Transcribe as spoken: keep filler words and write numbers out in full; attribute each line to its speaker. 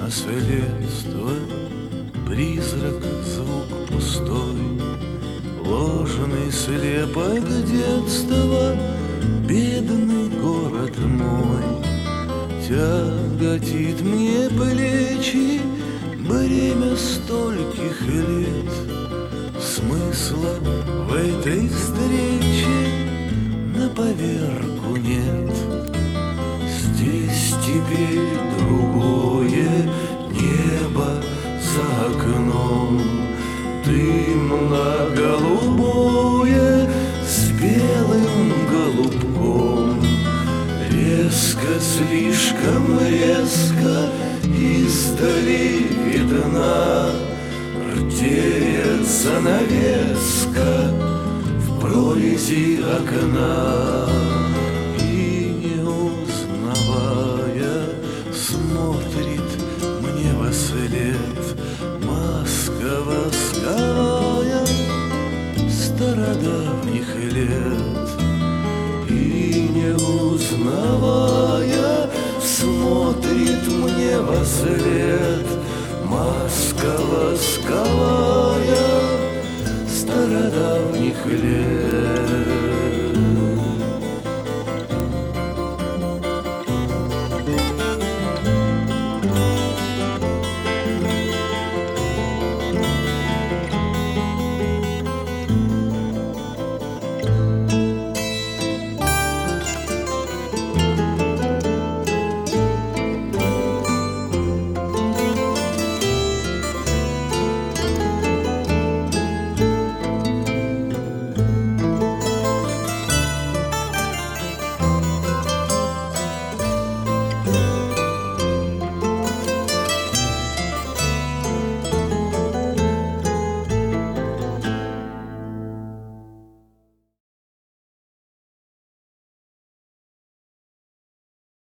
Speaker 1: наследство, призрак, звук пустой, ложный слепок детства, бедный город мой. Тяготит мне плечи бремя стольких лет, смысла в этой встрече на поверку нет. Здесь теперь другое небо за окном, дымно-голубое с белым голубком. Резко, слишком резко издали видна ртеет занавеска в прорези окна. И не узнавая смотрит мне вослед маска восковая стародавних лет. И не узнавая смотрит мне вослед маска восковая стародавних лет.